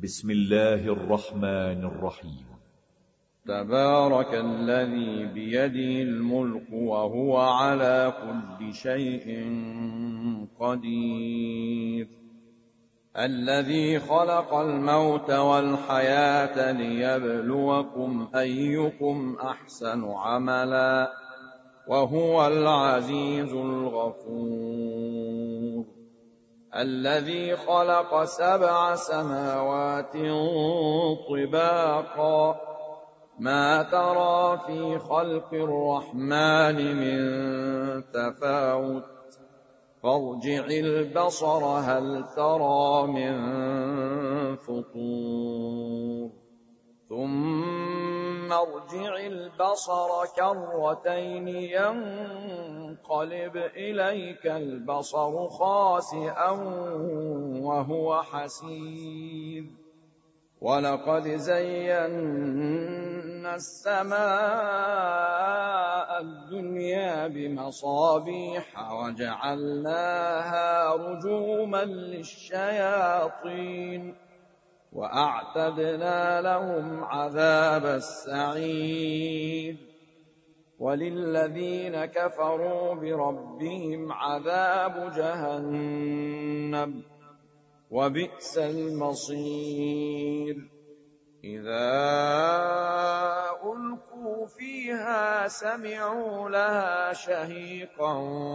بسم الله الرحمن الرحيم. تبارك الذي بيده الملك وهو على كل شيء قدير، الذي خلق الموت والحياة ليبلوكم أيكم أحسن عملا وهو العزيز الغفور، الذي خلق 7 سماوات طباقا ما ترى في خلق الرحمن من تفاوت فارجع البصر هل ترى من فطور ثم ارجع البصر كرتين ينقلب إليك البصر خاسئا وهو حسير، ولقد زينا السماء الدنيا بمصابيح وجعلناها رجوما للشياطين وأعتدنا لهم عذاب السعير، وللذين كفروا بربهم عذاب جهنم وبئس المصير، إذا ألقوا فيها سمعوا لها شهيقا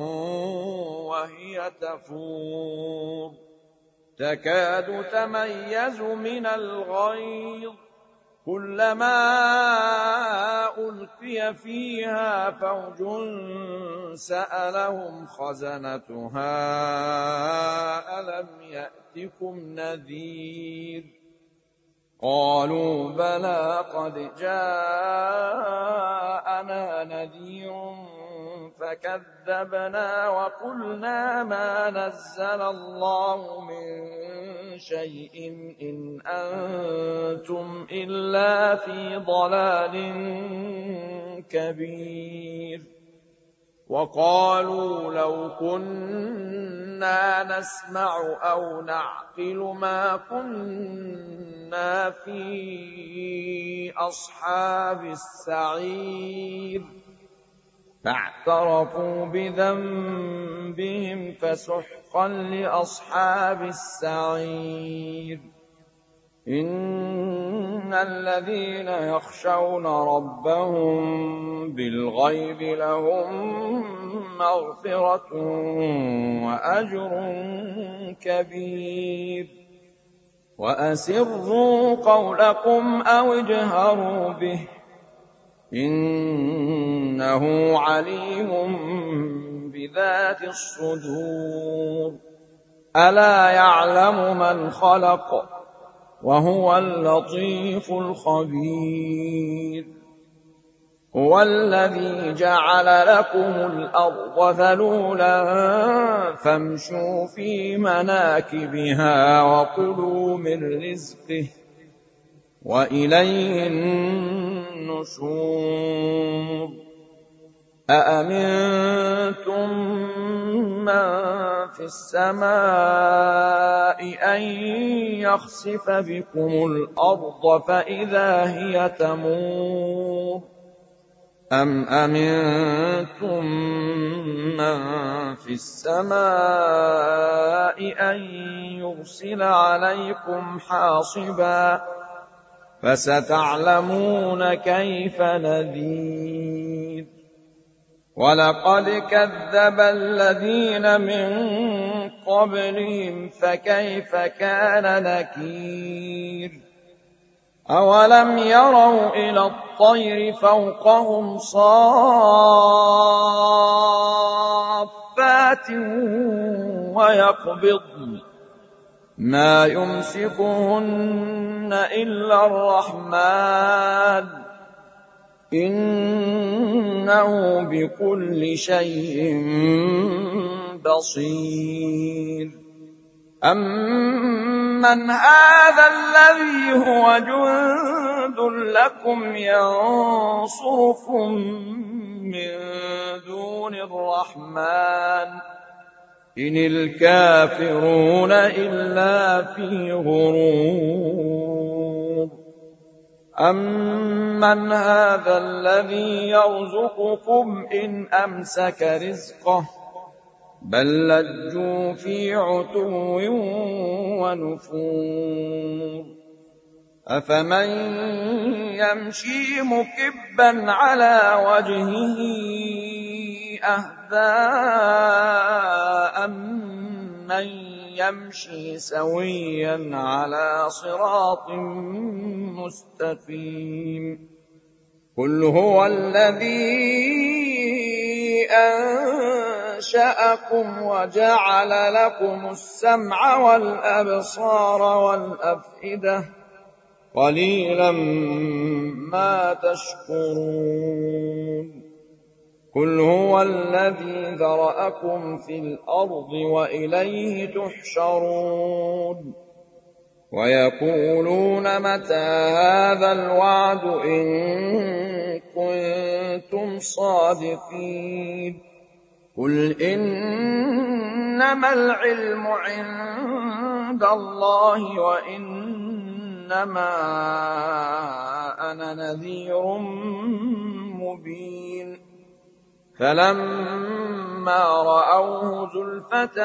وهي تفور تكاد تميز من الغيظ كلما ألقي فيها فوج سألهم خزنتها ألم يأتكم نذير قالوا بلى قد جاءنا نذير فكذبنا وقلنا ما نزل الله من شيء إن أنتم إلا في ضلال كبير، وقالوا لو كنا نسمع أو نعقل ما كنا في أصحاب السعير، فاعترفوا بذنبهم فسحقا لأصحاب السعير، إن الذين يخشون ربهم بالغيب لهم مغفرة وأجر كبير، وأسروا قولكم أو اجهروا به إنه عليم بذات الصدور، ألا يعلم من خلق وهو اللطيف الخبير، هو الذي جعل لكم الأرض ذلولا فامشوا في مناكبها وكلوا من رزقه وإليه النشور، أأمنتم من في السماء أن يخسف بكم الأرض فإذا هي تمور، أم أمنتم من في السماء أن يرسل عليكم حاصبا فستعلمون كيف نذير، ولقد كذب الذين من قبلهم فكيف كان نكير، أولم يروا إلى الطير فوقهم صافات ويقبضن ما يمسكهن إلا الرحمن إنه بكل شيء بصير، أمن هذا الذي هو جند لكم ينصركم من دون الرحمن إن الكافرون إلا في غرور أمن هذا الذي يرزقكم إن أمسك رزقه بل لجوا في عتو ونفور أفمن يمشي مكبا على وجهه أهدى أمن يمشي سويا على صراط مستقيم قل هو الذي أنشأكم وجعل لكم السمع والأبصار والأفئدة قليلا ما تشكرون قل هو الذي ذرأكم في الأرض وإليه تحشرون ويقولون متى هذا الوعد إن كنتم صادقين قل إنما العلم عند الله وإنما أنا نذير مبين فلما رأوه زلفة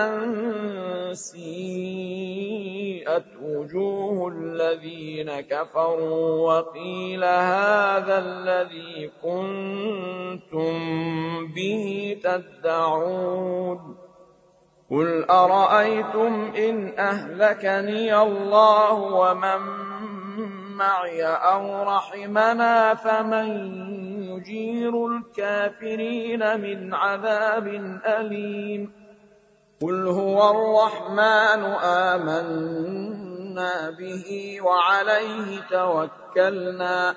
سيئت وجوه الذين كفروا وقيل هذا الذي كنتم به تدعون قل أرأيتم إن أهلكني الله ومن معي أو رحمنا فمن يجير الكافرين من عذاب أليم قل هو الرحمن آمنا به وعليه توكلنا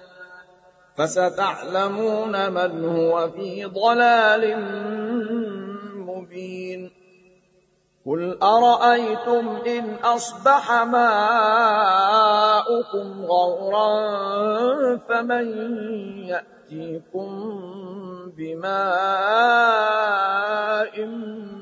فستعلمون من هو في ضلال مبين قل أرأيتم إن أصبح ماؤكم غورا فمن يأتيكم بماء